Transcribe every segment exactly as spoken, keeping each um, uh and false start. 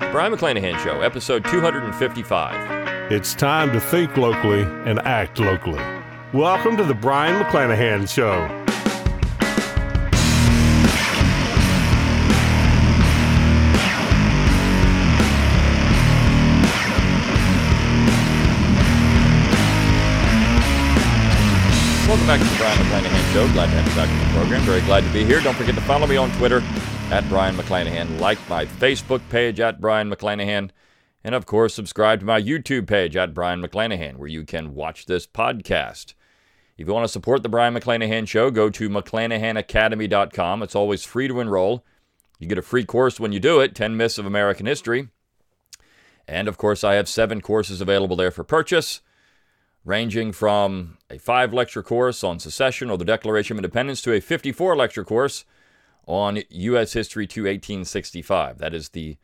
Brion McClanahan Show, episode two fifty-five. It's time to think locally and act locally. Welcome to the Brion McClanahan Show. Welcome back to the Brion McClanahan Show. Glad to have you back in the program. Very glad to be here. Don't forget to follow me on Twitter at Brion McClanahan. Like my Facebook page at Brion McClanahan. And of course, subscribe to my YouTube page at Brion McClanahan, where you can watch this podcast. If you want to support the Brion McClanahan Show, go to McClanahan Academy dot com. It's always free to enroll. You get a free course when you do it, ten Myths of American History. And of course, I have seven courses available there for purchase, ranging from a five-lecture course on secession or the Declaration of Independence to a fifty-four-lecture course on U S history to eighteen sixty-five. That is the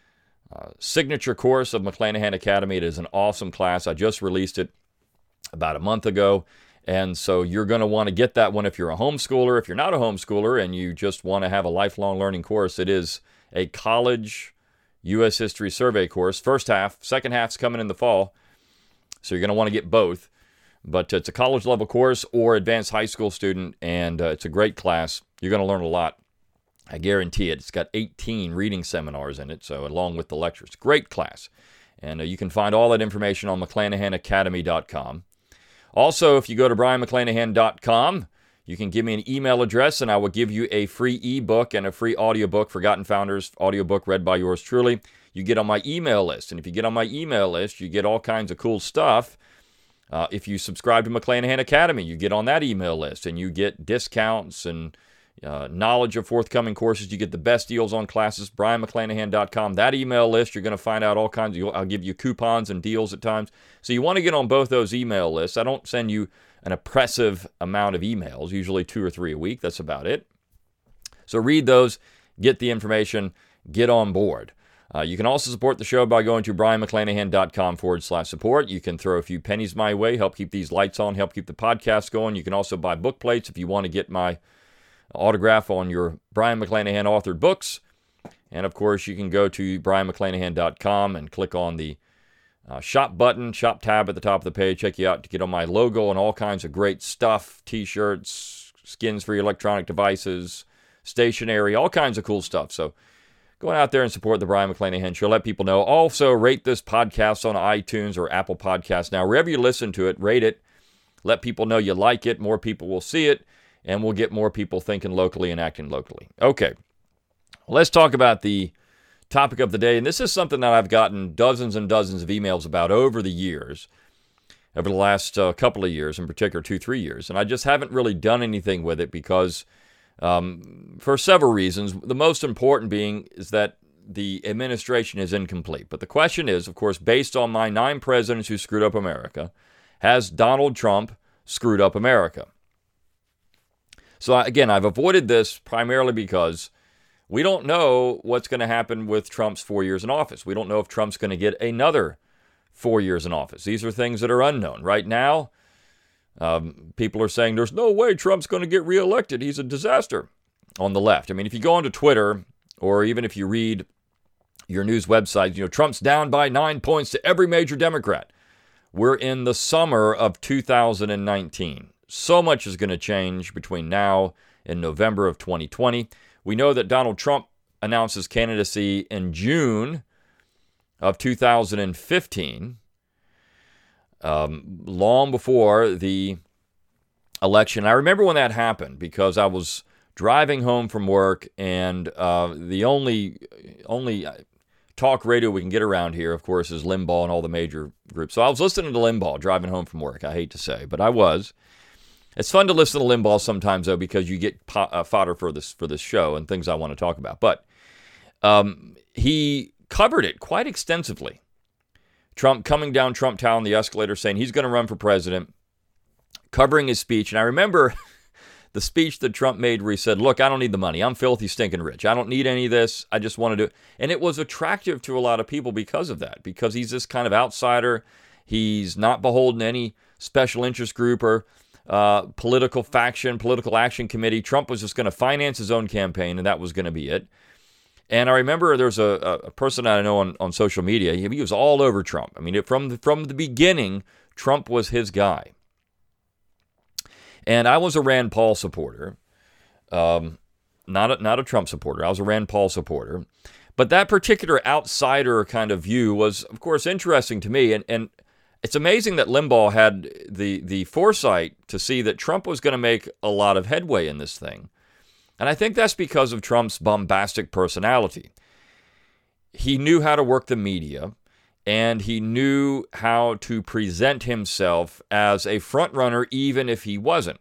uh, signature course of McClanahan Academy. It is an awesome class. I just released it about a month ago, and so you're going to want to get that one if you're a homeschooler. If you're not a homeschooler and you just want to have a lifelong learning course, it is a college U S history survey course. First half, second half's coming in the fall. So you're going to want to get both. But it's a college-level course or advanced high school student, and uh, it's a great class. You're going to learn a lot. I guarantee it. It's got eighteen reading seminars in it, so along with the lectures. Great class. And uh, you can find all that information on McClanahan Academy dot com. Also, if you go to Brion McClanahan dot com, you can give me an email address, and I will give you a free ebook and a free audiobook, Forgotten Founders audiobook read by yours truly. You get on my email list. And if you get on my email list, you get all kinds of cool stuff. Uh, if you subscribe to McClanahan Academy, you get on that email list, and you get discounts and uh, knowledge of forthcoming courses. You get the best deals on classes, Brion McClanahan dot com. That email list, you're going to find out all kinds of, I'll give you coupons and deals at times. So you want to get on both those email lists. I don't send you an oppressive amount of emails, usually two or three a week. That's about it. So read those, get the information, get on board. Uh, you can also support the show by going to Brion McClanahan dot com forward slash support. You can throw a few pennies my way, help keep these lights on, help keep the podcast going. You can also buy book plates if you want to get my autograph on your Brion McClanahan authored books. And of course, you can go to Brion McClanahan dot com and click on the uh, shop button, shop tab at the top of the page. Check you out to get on my logo and all kinds of great stuff, t-shirts, skins for your electronic devices, stationery, all kinds of cool stuff. So go out there and support the Brion McClanahan Show. Let people know. Also, rate this podcast on iTunes or Apple Podcasts. Now, wherever you listen to it, rate it. Let people know you like it. More people will see it, and we'll get more people thinking locally and acting locally. Okay, well, let's talk about the topic of the day. And this is something that I've gotten dozens and dozens of emails about over the years, over the last uh, couple of years, in particular two, three years. And I just haven't really done anything with it because Um, for several reasons. The most important being is that the administration is incomplete. But the question is, of course, based on my nine presidents who screwed up America, has Donald Trump screwed up America? So again, I've avoided this primarily because we don't know what's going to happen with Trump's four years in office. We don't know if Trump's going to get another four years in office. These are things that are unknown. Right now, Um, people are saying there's no way Trump's going to get reelected. He's a disaster on the left. I mean, if you go onto Twitter or even if you read your news websites, you know, Trump's down by nine points to every major Democrat. We're in the summer of two thousand nineteen. So much is going to change between now and November of twenty twenty. We know that Donald Trump announced his candidacy in June of two thousand fifteen. Um, long before the election. I remember when that happened because I was driving home from work, and uh, the only only talk radio we can get around here, of course, is Limbaugh and all the major groups. So I was listening to Limbaugh driving home from work. I hate to say, but I was. It's fun to listen to Limbaugh sometimes, though, because you get po- uh, fodder for this for this show and things I want to talk about. But um, he covered it quite extensively. Trump coming down Trump Tower on the escalator saying he's going to run for president, covering his speech. And I remember the speech that Trump made where he said, look, I don't need the money. I'm filthy, stinking rich. I don't need any of this. I just want to do it. And it was attractive to a lot of people because of that, because he's this kind of outsider. He's not beholden to any special interest group or uh, political faction, political action committee. Trump was just going to finance his own campaign, and that was going to be it. And I remember there's a, a person I know on, on social media. He, he was all over Trump. I mean, it, from the, from the beginning, Trump was his guy. And I was a Rand Paul supporter, um, not a, not a Trump supporter. I was a Rand Paul supporter. But that particular outsider kind of view was, of course, interesting to me. And, and it's amazing that Limbaugh had the, the foresight to see that Trump was going to make a lot of headway in this thing. And I think that's because of Trump's bombastic personality. He knew how to work the media, and he knew how to present himself as a frontrunner even if he wasn't.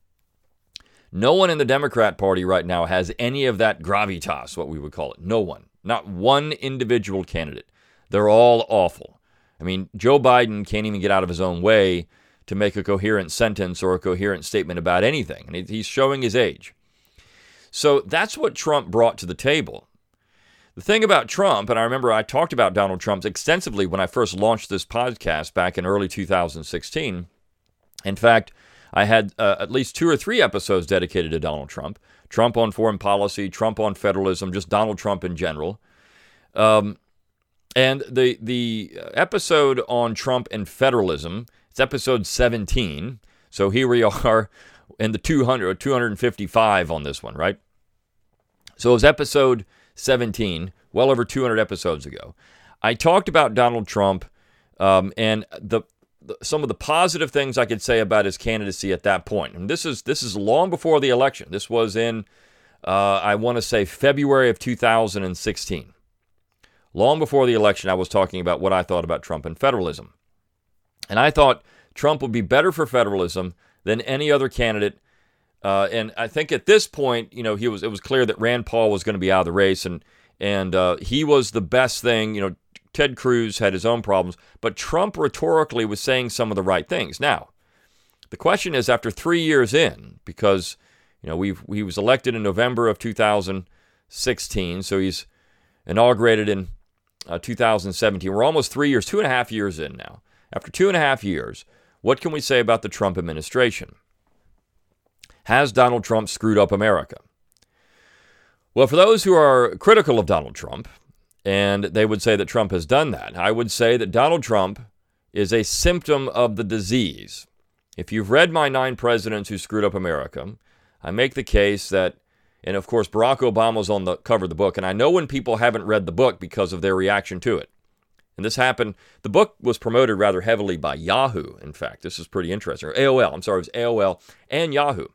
No one in the Democrat Party right now has any of that gravitas, what we would call it. No one. Not one individual candidate. They're all awful. I mean, Joe Biden can't even get out of his own way to make a coherent sentence or a coherent statement about anything. And he's showing his age. So that's what Trump brought to the table. The thing about Trump, and I remember I talked about Donald Trump extensively when I first launched this podcast back in early two thousand sixteen. In fact, I had uh, at least two or three episodes dedicated to Donald Trump. Trump on foreign policy, Trump on federalism, just Donald Trump in general. Um, and the the episode on Trump and federalism, it's episode seventeen. So here we are in the two hundred, two fifty-five on this one, right? So it was episode seventeen, well over two hundred episodes ago. I talked about Donald Trump um, and the, the some of the positive things I could say about his candidacy at that point. And this is this is long before the election. This was in, uh, I want to say, February of two thousand sixteen. Long before the election, I was talking about what I thought about Trump and federalism. And I thought Trump would be better for federalism than any other candidate. Uh, and I think at this point, you know, he was it was clear that Rand Paul was going to be out of the race, and and uh, he was the best thing. You know, Ted Cruz had his own problems, but Trump rhetorically was saying some of the right things. Now, the question is, after three years in, because you know we he was elected in November of two thousand sixteen, so he's inaugurated in uh, two thousand seventeen. We're almost three years, two and a half years in now. After two and a half years, what can we say about the Trump administration? Has Donald Trump screwed up America? Well, for those who are critical of Donald Trump, and they would say that Trump has done that, I would say that Donald Trump is a symptom of the disease. If you've read my Nine Presidents Who Screwed Up America, I make the case that, and of course Barack Obama's on the cover of the book, and I know when people haven't read the book because of their reaction to it. And this happened, the book was promoted rather heavily by Yahoo, in fact. This is pretty interesting. Or A O L, I'm sorry, it was A O L and Yahoo.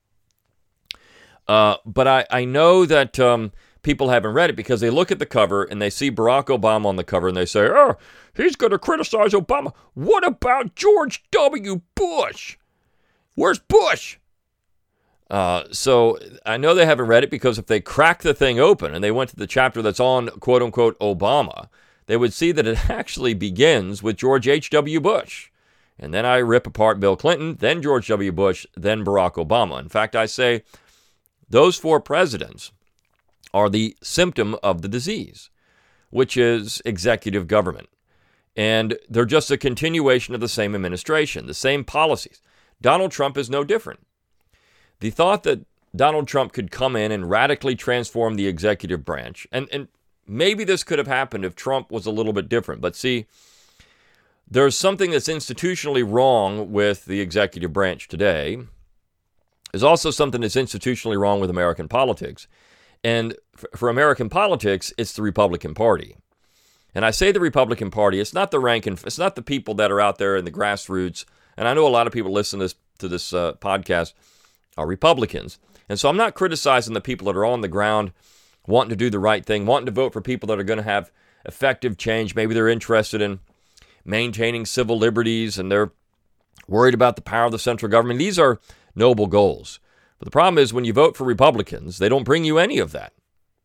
Uh, but I, I know that um, people haven't read it because they look at the cover and they see Barack Obama on the cover and they say, oh, he's going to criticize Obama. What about George W. Bush? Where's Bush? Uh, so I know they haven't read it because if they crack the thing open and they went to the chapter that's on quote-unquote Obama, they would see that it actually begins with George H W. Bush. And then I rip apart Bill Clinton, then George W. Bush, then Barack Obama. In fact, I say those four presidents are the symptom of the disease, which is executive government. And they're just a continuation of the same administration, the same policies. Donald Trump is no different. The thought that Donald Trump could come in and radically transform the executive branch, and, and maybe this could have happened if Trump was a little bit different, but see, there's something that's institutionally wrong with the executive branch today. There's also something that's institutionally wrong with American politics. And for American politics, it's the Republican Party. And I say the Republican Party, it's not the rank and it's not the people that are out there in the grassroots. And I know a lot of people listen to this, to this uh, podcast are Republicans. And so I'm not criticizing the people that are on the ground wanting to do the right thing, wanting to vote for people that are going to have effective change. Maybe they're interested in maintaining civil liberties and they're worried about the power of the central government. These are noble goals. But the problem is when you vote for Republicans, they don't bring you any of that.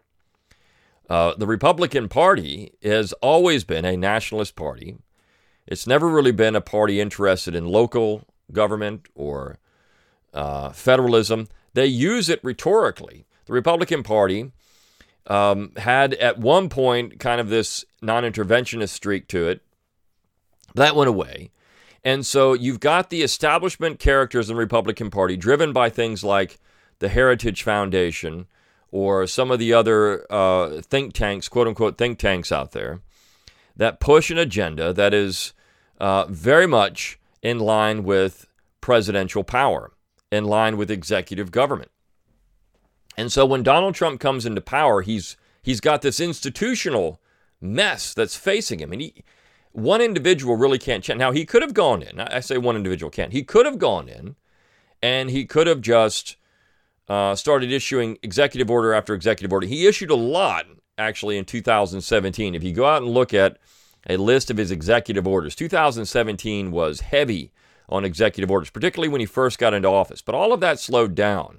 Uh, the Republican Party has always been a nationalist party. It's never really been a party interested in local government or uh, federalism. They use it rhetorically. The Republican Party um, had at one point kind of this non-interventionist streak to it. That went away. And so you've got the establishment characters in the Republican Party driven by things like the Heritage Foundation or some of the other uh, think tanks, quote-unquote think tanks out there, that push an agenda that is uh, very much in line with presidential power, in line with executive government. And so when Donald Trump comes into power, he's he's got this institutional mess that's facing him. And he, one individual really can't change. Now, he could have gone in. I say one individual can't. He could have gone in, and he could have just uh, started issuing executive order after executive order. He issued a lot, actually, in two thousand seventeen. If you go out and look at a list of his executive orders, two thousand seventeen was heavy on executive orders, particularly when he first got into office. But all of that slowed down.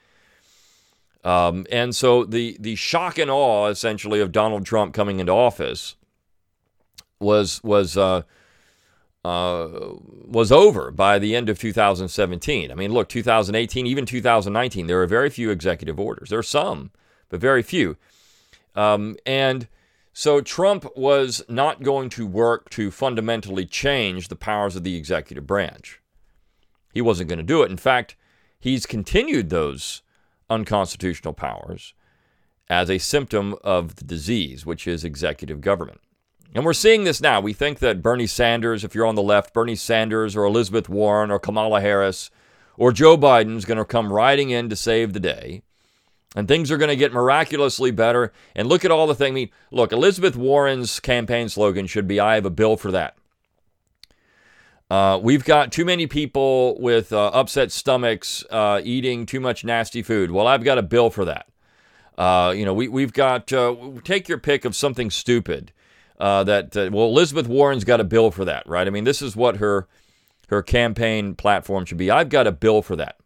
Um, and so the the shock and awe, essentially, of Donald Trump coming into office was was uh, uh, was over by the end of two thousand seventeen. I mean, look, two thousand eighteen, even two thousand nineteen, there are very few executive orders. There are some, but very few. Um, and so Trump was not going to work to fundamentally change the powers of the executive branch. He wasn't going to do it. In fact, he's continued those unconstitutional powers as a symptom of the disease, which is executive government. And we're seeing this now. We think that Bernie Sanders, if you're on the left, Bernie Sanders or Elizabeth Warren or Kamala Harris or Joe Biden's going to come riding in to save the day. And things are going to get miraculously better. And look at all the things. I mean, look, Elizabeth Warren's campaign slogan should be, "I have a bill for that." Uh, we've got too many people with uh, upset stomachs uh, eating too much nasty food. Well, I've got a bill for that. Uh, you know, we, we've got, uh, take your pick of something stupid. Uh, that, uh, well, Elizabeth Warren's got a bill for that, right? I mean, this is what her her campaign platform should be. I've got a bill for that.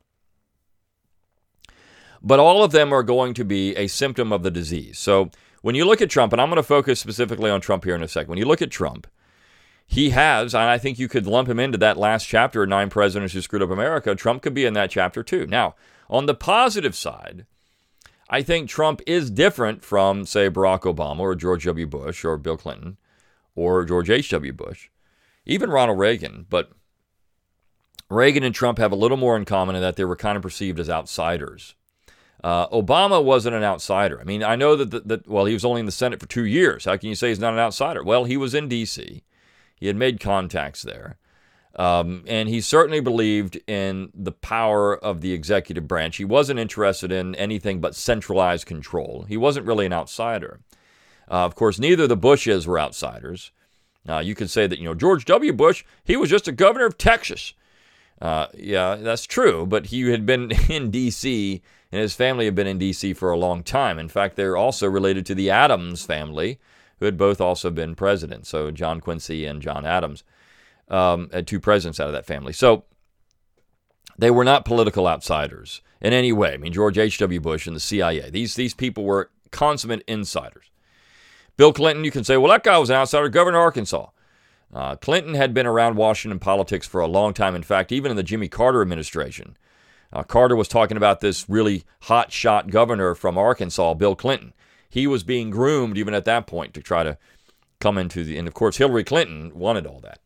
But all of them are going to be a symptom of the disease. So when you look at Trump, and I'm going to focus specifically on Trump here in a second. When you look at Trump, he has, and I think you could lump him into that last chapter, Nine Presidents Who Screwed Up America. Trump could be in that chapter too. Now, on the positive side, I think Trump is different from, say, Barack Obama or George W. Bush or Bill Clinton or George H W. Bush, even Ronald Reagan. But Reagan and Trump have a little more in common in that they were kind of perceived as outsiders. Uh, Obama wasn't an outsider. I mean, I know that, that, that, well, he was only in the Senate for two years. How can you say he's not an outsider? Well, he was in D C He had made contacts there. Um, and he certainly believed in the power of the executive branch. He wasn't interested in anything but centralized control. He wasn't really an outsider. Uh, of course, neither the Bushes were outsiders. Uh, you could say that, you know, George W. Bush, he was just a governor of Texas. Uh, yeah, that's true, but he had been in D C, and his family had been in D C for a long time. In fact, they're also related to the Adams family, who had both also been presidents. So John Quincy and John Adams um, had two presidents out of that family. So they were not political outsiders in any way. I mean, George H W. Bush and the C I A, these, these people were consummate insiders. Bill Clinton, you can say, well, that guy was an outsider, governor of Arkansas. Uh, Clinton had been around Washington politics for a long time. In fact, even in the Jimmy Carter administration, uh, Carter was talking about this really hot-shot governor from Arkansas, Bill Clinton. He was being groomed even at that point to try to come into the, and of course, Hillary Clinton wanted all that.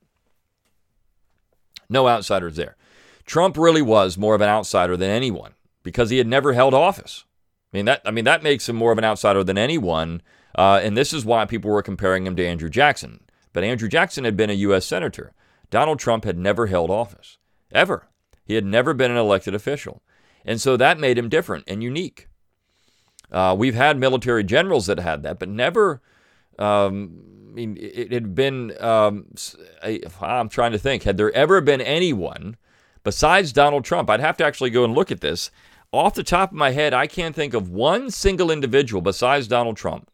No outsiders there. Trump really was more of an outsider than anyone because he had never held office. I mean, that, I mean, that makes him more of an outsider than anyone, uh, and this is why people were comparing him to Andrew Jackson. But Andrew Jackson had been a U S senator. Donald Trump had never held office, ever. He had never been an elected official. And so that made him different and unique. Uh, we've had military generals that had that, but never, um, I mean, it had been, um, a, I'm trying to think, had there ever been anyone besides Donald Trump? I'd have to actually go and look at this. Off the top of my head, I can't think of one single individual besides Donald Trump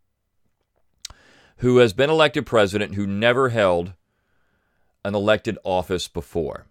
who has been elected president who never held an elected office before.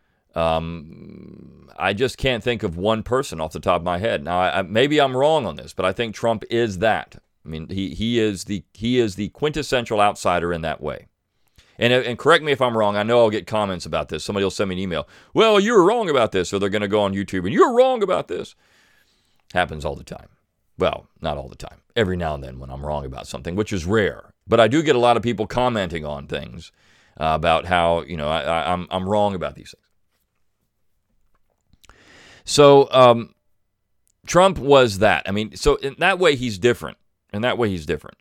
Um, I just can't think of one person off the top of my head. Now, I, maybe I'm wrong on this, but I think Trump is that. I mean, he he is the he is the quintessential outsider in that way. And and correct me if I'm wrong. I know I'll get comments about this. Somebody will send me an email. Well, you were wrong about this, or they're going to go on YouTube and you're wrong about this. Happens all the time. Well, not all the time. Every now and then when I'm wrong about something, which is rare. But I do get a lot of people commenting on things uh, about how, you know, I, I, I'm I'm wrong about these things. So um, Trump was that. I mean, so in that way he's different. In that way he's different.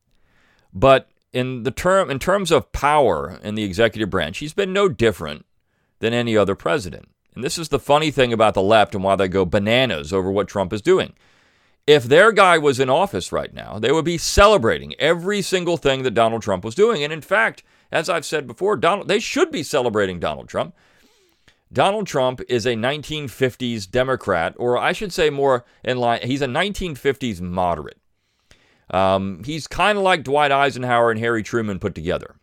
But in the term, in terms of power in the executive branch, he's been no different than any other president. And this is the funny thing about the left and why they go bananas over what Trump is doing. If their guy was in office right now, they would be celebrating every single thing that Donald Trump was doing. And in fact, as I've said before, Donald, they should be celebrating Donald Trump. Donald Trump is a nineteen fifties Democrat, or I should say more in line, he's a nineteen fifties moderate. Um, he's kind of like Dwight Eisenhower and Harry Truman put together.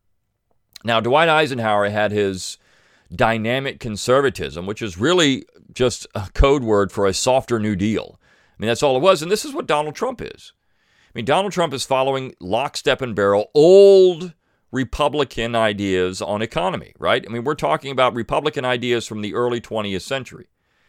Now, Dwight Eisenhower had his dynamic conservatism, which is really just a code word for a softer New Deal. I mean, that's all it was. And this is what Donald Trump is. I mean, Donald Trump is following lockstep and barrel old Republican ideas on economy, right? I mean, we're talking about Republican ideas from the early twentieth century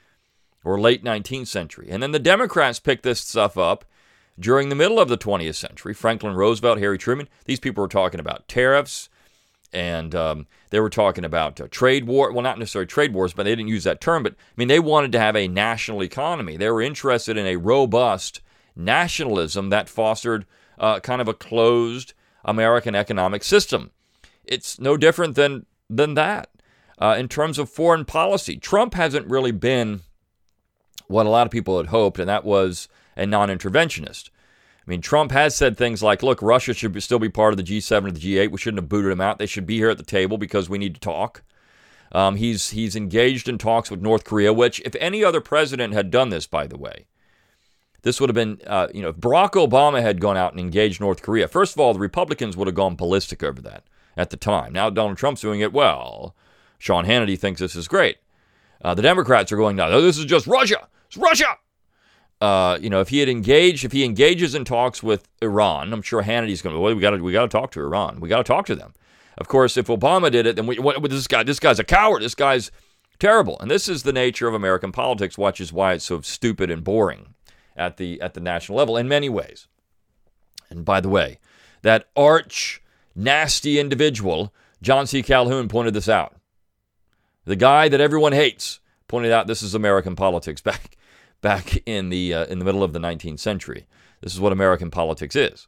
or late nineteenth century. And then the Democrats picked this stuff up during the middle of the twentieth century. Franklin Roosevelt, Harry Truman, these people were talking about tariffs, and um, they were talking about uh, trade war. Well, not necessarily trade wars, but they didn't use that term. But, I mean, they wanted to have a national economy. They were interested in a robust nationalism that fostered uh, kind of a closed American economic system. It's no different than, than that. Uh, in terms of foreign policy, Trump hasn't really been what a lot of people had hoped, and that was a non-interventionist. I mean, Trump has said things like, look, Russia should still be part of the G seven or the G eight. We shouldn't have booted them out. They should be here at the table because we need to talk. Um, he's he's engaged in talks with North Korea, which if any other president had done this, by the way, this would have been, uh, you know, if Barack Obama had gone out and engaged North Korea, first of all, the Republicans would have gone ballistic over that at the time. Now Donald Trump's doing it well. Sean Hannity thinks this is great. Uh, the Democrats are going, no, this is just Russia. It's Russia. Uh, you know, if he had engaged, if he engages in talks with Iran, I'm sure Hannity's going to, well, we got to, we got to talk to Iran. We got to talk to them. Of course, if Obama did it, then we, what, this guy, this guy's a coward. This guy's terrible. And this is the nature of American politics, which is why it's so stupid and boring at the at the national level in many ways. And by the way, that arch nasty individual, John C. Calhoun, pointed this out. The guy that everyone hates pointed out this is American politics back. Back in the uh, in the middle of the nineteenth century. This is what American politics is.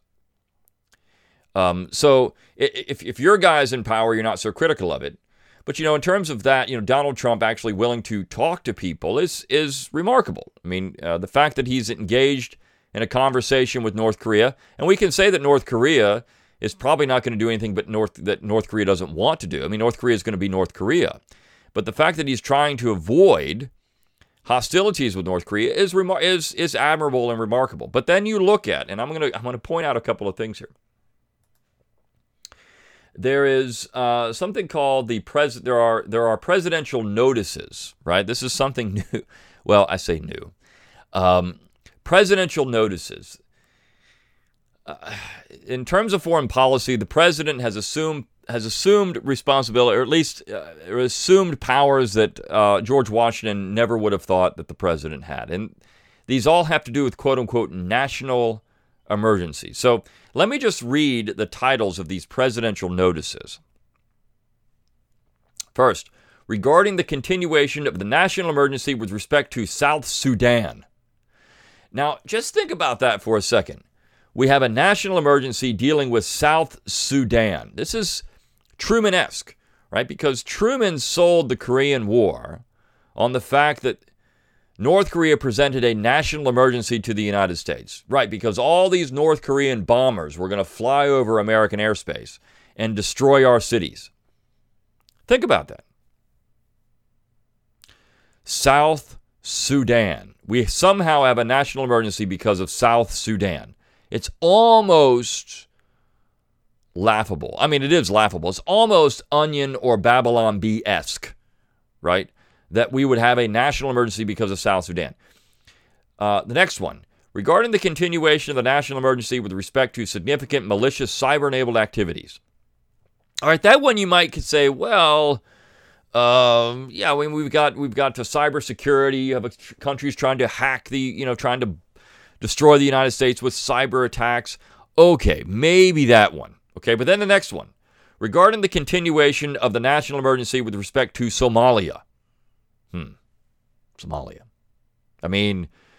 Um, so if if your guy's in power, you're not so critical of it. But, you know, in terms of that, you know, Donald Trump actually willing to talk to people is is remarkable. I mean, uh, the fact that he's engaged in a conversation with North Korea, and we can say that North Korea is probably not going to do anything but North that North Korea doesn't want to do. I mean, North Korea is going to be North Korea. But the fact that he's trying to avoid hostilities with North Korea is remar- is is admirable and remarkable. But then you look at, and I'm gonna I'm gonna point out a couple of things here. There is uh, something called the pres. There are there are presidential notices, right? This is something new. Well, I say new. Um, presidential notices. Uh, in terms of foreign policy, the president has assumed has assumed responsibility, or at least uh, or assumed powers that uh, George Washington never would have thought that the president had. And these all have to do with quote-unquote national emergency. So let me just read the titles of these presidential notices. First, regarding the continuation of the national emergency with respect to South Sudan. Now, just think about that for a second. We have a national emergency dealing with South Sudan. This is Truman-esque, right? Because Truman sold the Korean War on the fact that North Korea presented a national emergency to the United States, right? Because all these North Korean bombers were going to fly over American airspace and destroy our cities. Think about that. South Sudan. We somehow have a national emergency because of South Sudan. It's almost laughable. I mean, it is laughable. It's almost Onion or Babylon Bee-esque, right? That we would have a national emergency because of South Sudan. Uh, the next one. Regarding the continuation of the national emergency with respect to significant malicious cyber-enabled activities. All right, that one you might could say, well, um, yeah, I mean, we've got we've got to cybersecurity. You have a, countries trying to hack the, you know, trying to destroy the United States with cyber attacks. Okay, maybe that one. Okay, but then the next one. Regarding the continuation of the national emergency with respect to Somalia. Hmm. Somalia. I mean,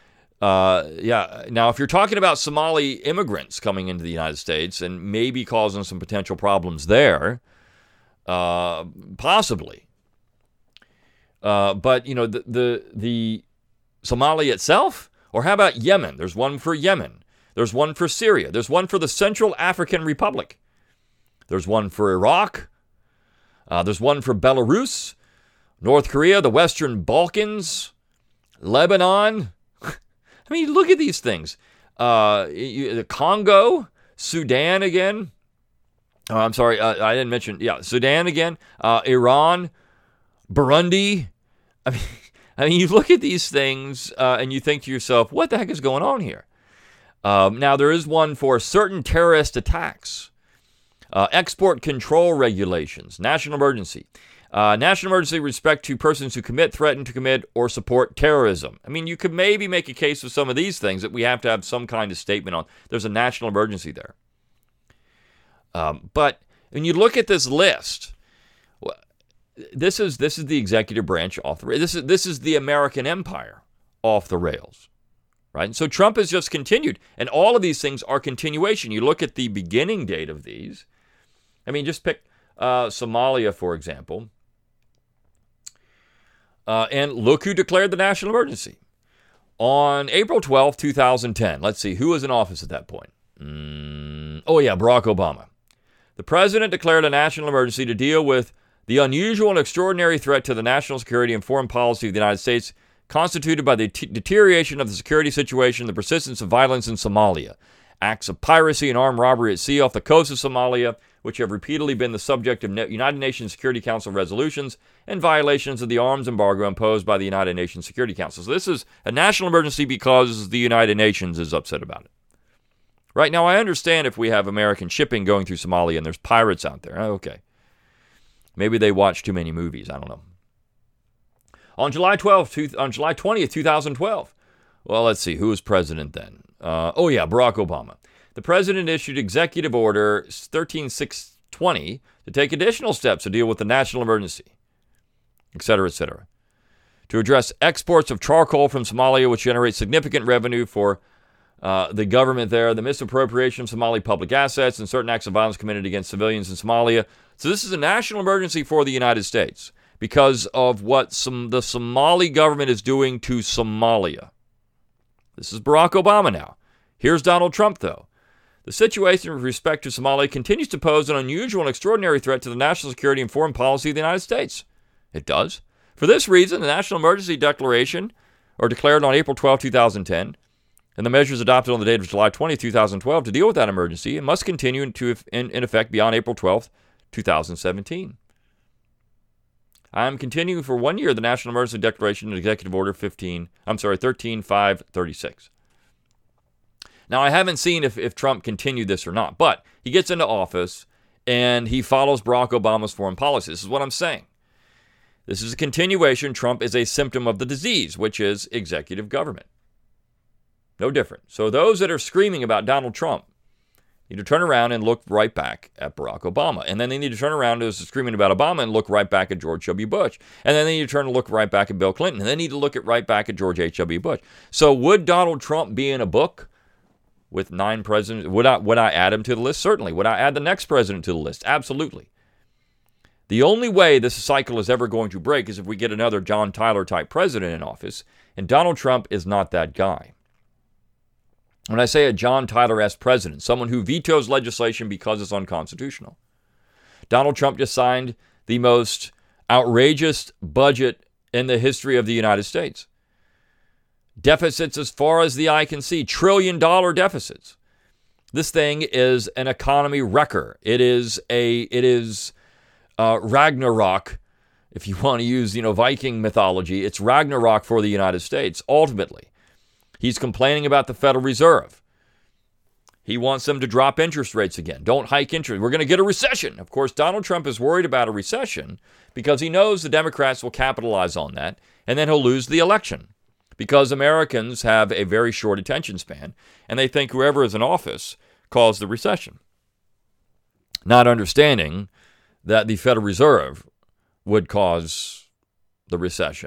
Uh, yeah. Now, if you're talking about Somali immigrants coming into the United States and maybe causing some potential problems there, uh, possibly. Uh, but, you know, the, the the Somalia itself, or how about Yemen? There's one for Yemen. There's one for Syria. There's one for the Central African Republic. There's one for Iraq. Uh, there's one for Belarus, North Korea, the Western Balkans, Lebanon. I mean, look at these things. Uh, the Congo, Sudan again. Oh, I'm sorry, uh, I didn't mention. Yeah, Sudan again. Uh, Iran, Burundi. I mean, I mean, you look at these things uh, and you think to yourself, what the heck is going on here? Um, now, there is one for certain terrorist attacks, uh, export control regulations, national emergency, uh, national emergency with respect to persons who commit, threaten to commit, or support terrorism. I mean, you could maybe make a case with some of these things that we have to have some kind of statement on. There's a national emergency there. Um, but when you look at this list, this is this is the executive branch off the rails. This is this is the American empire off the rails, right? And so Trump has just continued, and all of these things are continuation. You look at the beginning date of these. I mean, just pick uh, Somalia, for example, uh, and look who declared the national emergency on April twelfth, two thousand ten. Let's see, who was in office at that point? Mm, oh yeah, Barack Obama. The president declared a national emergency to deal with the unusual and extraordinary threat to the national security and foreign policy of the United States constituted by the t- deterioration of the security situation, the persistence of violence in Somalia, acts of piracy and armed robbery at sea off the coast of Somalia, which have repeatedly been the subject of United Nations Security Council resolutions, and violations of the arms embargo imposed by the United Nations Security Council. So this is a national emergency because the United Nations is upset about it. Right now, I understand if we have American shipping going through Somalia and there's pirates out there. Okay. Maybe they watch too many movies. I don't know. On July twelfth, on July twentieth, two thousand twelve. Well, let's see. Who was president then? Uh, oh, yeah, Barack Obama. The president issued Executive Order thirteen six twenty to take additional steps to deal with the national emergency, et cetera, et cetera, to address exports of charcoal from Somalia, which generates significant revenue for uh, the government there, the misappropriation of Somali public assets, and certain acts of violence committed against civilians in Somalia. So this is a national emergency for the United States because of what some, the Somali government is doing to Somalia. This is Barack Obama now. Here's Donald Trump, though. The situation with respect to Somalia continues to pose an unusual and extraordinary threat to the national security and foreign policy of the United States. It does. For this reason, the National Emergency Declaration, or declared on April twelfth, two thousand ten, and the measures adopted on the date of July twentieth, two thousand twelve to deal with that emergency, and must continue into, in, in effect beyond April twelfth, two thousand seventeen. I am continuing for one year the National Emergency Declaration and Executive Order fifteen, I'm sorry, thirteen five thirty-six. Now, I haven't seen if, if Trump continued this or not, but he gets into office and he follows Barack Obama's foreign policy. This is what I'm saying. This is a continuation. Trump is a symptom of the disease, which is executive government. No different. So those that are screaming about Donald Trump need to turn around and look right back at Barack Obama. And then they need to turn around to screaming about Obama and look right back at George W. Bush. And then they need to turn and look right back at Bill Clinton. And they need to look at right back at George H W. Bush. So would Donald Trump be in a book with nine presidents? Would I, would I add him to the list? Certainly. Would I add the next president to the list? Absolutely. The only way this cycle is ever going to break is if we get another John Tyler type president in office. And Donald Trump is not that guy. When I say a John Tyler-esque president, someone who vetoes legislation because it's unconstitutional. Donald Trump just signed the most outrageous budget in the history of the United States. Deficits as far as the eye can see, trillion dollar deficits. This thing is an economy wrecker. It is a, it is uh, Ragnarok, if you want to use, you know, Viking mythology. It's Ragnarok for the United States, ultimately. He's complaining about the Federal Reserve. He wants them to drop interest rates again. Don't hike interest. We're going to get a recession. Of course, Donald Trump is worried about a recession because he knows the Democrats will capitalize on that, and then he'll lose the election because Americans have a very short attention span, and they think whoever is in office caused the recession, not understanding that the Federal Reserve would cause the recession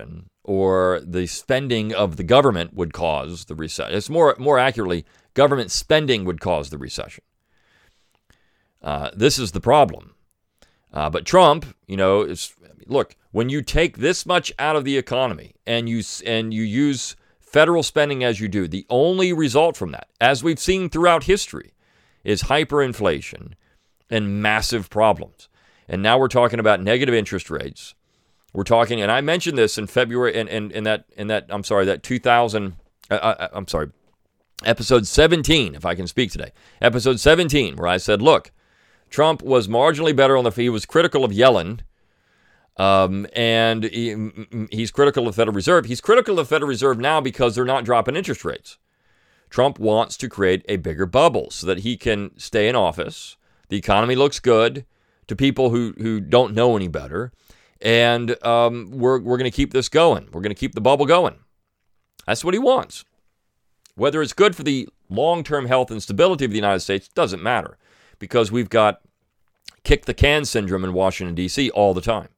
or the spending of the government would cause the recession. It's more, more accurately, government spending would cause the recession. Uh, this is the problem. Uh, but Trump, you know, is, look, when you take this much out of the economy and you and you use federal spending as you do, the only result from that, as we've seen throughout history, is hyperinflation and massive problems. And now we're talking about negative interest rates. We're talking, and I mentioned this in February, in, in, in that, in that, I'm sorry, that two thousand, uh, I'm sorry, episode seventeen, if I can speak today, episode seventeen, where I said, look, Trump was marginally better on the, he was critical of Yellen, um, and he, he's critical of the Federal Reserve. He's critical of the Federal Reserve now because they're not dropping interest rates. Trump wants to create a bigger bubble so that he can stay in office. The economy looks good to people who, who don't know any better. And um, we're, we're going to keep this going. We're going to keep the bubble going. That's what he wants. Whether it's good for the long-term health and stability of the United States doesn't matter, because we've got kick the can syndrome in Washington, D C all the time.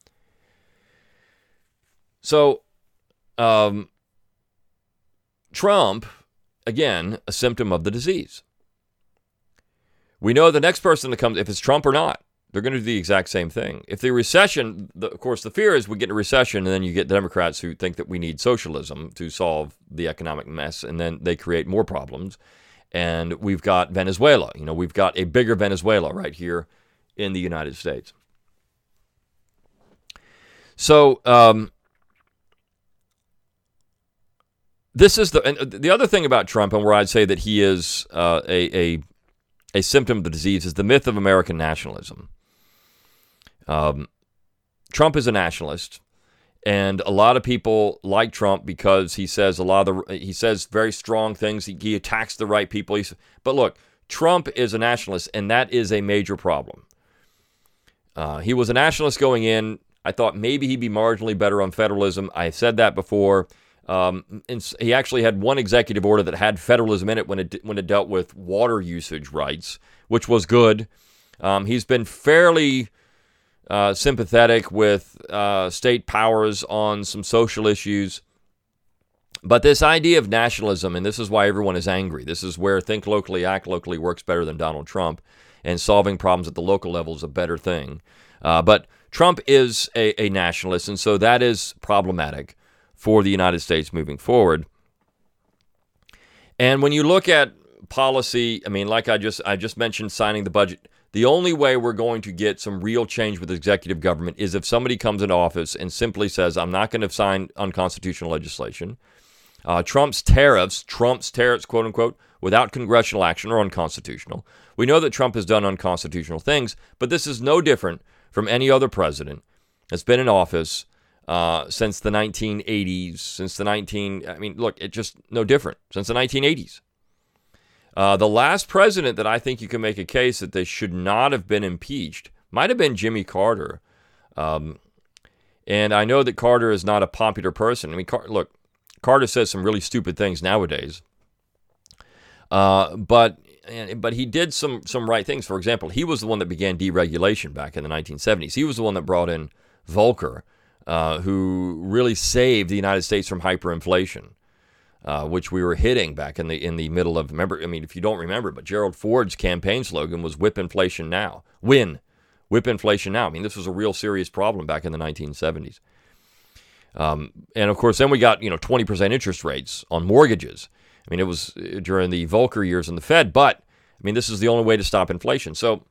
So, um, Trump, again, a symptom of the disease. We know the next person that comes, if it's Trump or not, they're going to do the exact same thing. If the recession, the, of course, the fear is we get a recession and then you get Democrats who think that we need socialism to solve the economic mess, and then they create more problems. And we've got Venezuela. You know, we've got a bigger Venezuela right here in the United States. So, um, this is the, and the other thing about Trump, and where I'd say that he is uh, a, a, a symptom of the disease, is the myth of American nationalism. Um, Trump is a nationalist, and a lot of people like Trump because he says a lot of the, he says very strong things. He, he attacks the right people. He's, but look, Trump is a nationalist, and that is a major problem. Uh, he was a nationalist going in. I thought maybe he'd be marginally better on federalism. I've said that before. Um, and he actually had one executive order that had federalism in it when it when it dealt with water usage rights, which was good. Um, he's been fairly uh, sympathetic with uh, state powers on some social issues. But this idea of nationalism, and this is why everyone is angry, this is where think locally, act locally works better than Donald Trump, and solving problems at the local level is a better thing. Uh, but Trump is a, a nationalist, and so that is problematic for the United States moving forward. And when you look at policy, I mean, like I just I just mentioned signing the budget, the only way we're going to get some real change with executive government is if somebody comes into office and simply says, I'm not going to sign unconstitutional legislation. Uh, Trump's tariffs, Trump's tariffs, quote unquote, without congressional action are unconstitutional. We know that Trump has done unconstitutional things, but this is no different from any other president that's been in office uh, since the nineteen eighties, since the nineteen, I mean, look, it's just no different, since the nineteen eighties. Uh, the last president that I think you can make a case that they should not have been impeached might have been Jimmy Carter. Um, and I know that Carter is not a popular person. I mean, Car- look, Carter says some really stupid things nowadays. Uh, but but he did some some right things. For example, he was the one that began deregulation back in the nineteen seventies. He was the one that brought in Volcker, uh, who really saved the United States from hyperinflation. Uh, which we were hitting back in the in the middle of, remember, I mean, if you don't remember, but Gerald Ford's campaign slogan was whip inflation now. Win. Whip inflation now. I mean, this was a real serious problem back in the nineteen seventies. Um, and, of course, then we got, you know, twenty percent interest rates on mortgages. I mean, it was during the Volcker years in the Fed, but, I mean, this is the only way to stop inflation. So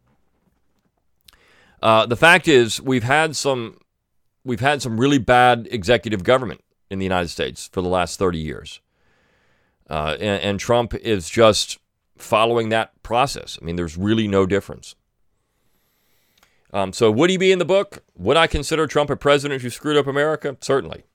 uh, the fact is we've had some we've had some really bad executive government in the United States for the last thirty years. Uh, and, and Trump is just following that process. I mean, there's really no difference. Um, so would he be in the book? Would I consider Trump a president who screwed up America? Certainly.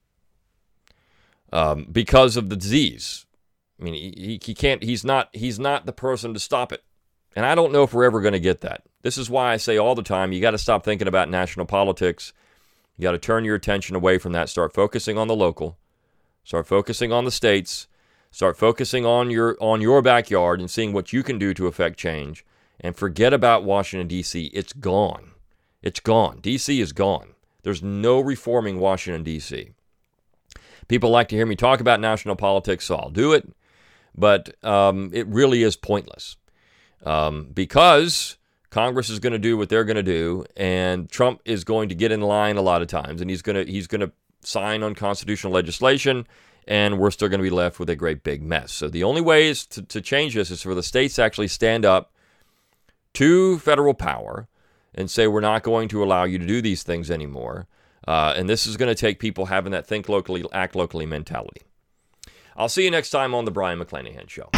Um, because of the disease. I mean, he, he can't, he's not, he's not the person to stop it. And I don't know if we're ever going to get that. This is why I say all the time, you got to stop thinking about national politics. You got to turn your attention away from that. Start focusing on the local. Start focusing on the states. Start focusing on your on your backyard and seeing what you can do to affect change. And forget about Washington, D C. It's gone. It's gone. D C is gone. There's no reforming Washington, D C. People like to hear me talk about national politics, so I'll do it. But um, it really is pointless um, because Congress is going to do what they're going to do, and Trump is going to get in line a lot of times, and he's going to he's going to sign unconstitutional legislation, and we're still going to be left with a great big mess. So the only ways to, to change this is for the states to actually stand up to federal power and say, we're not going to allow you to do these things anymore. Uh, and this is going to take people having that think locally, act locally mentality. I'll see you next time on the Brion McClanahan Show.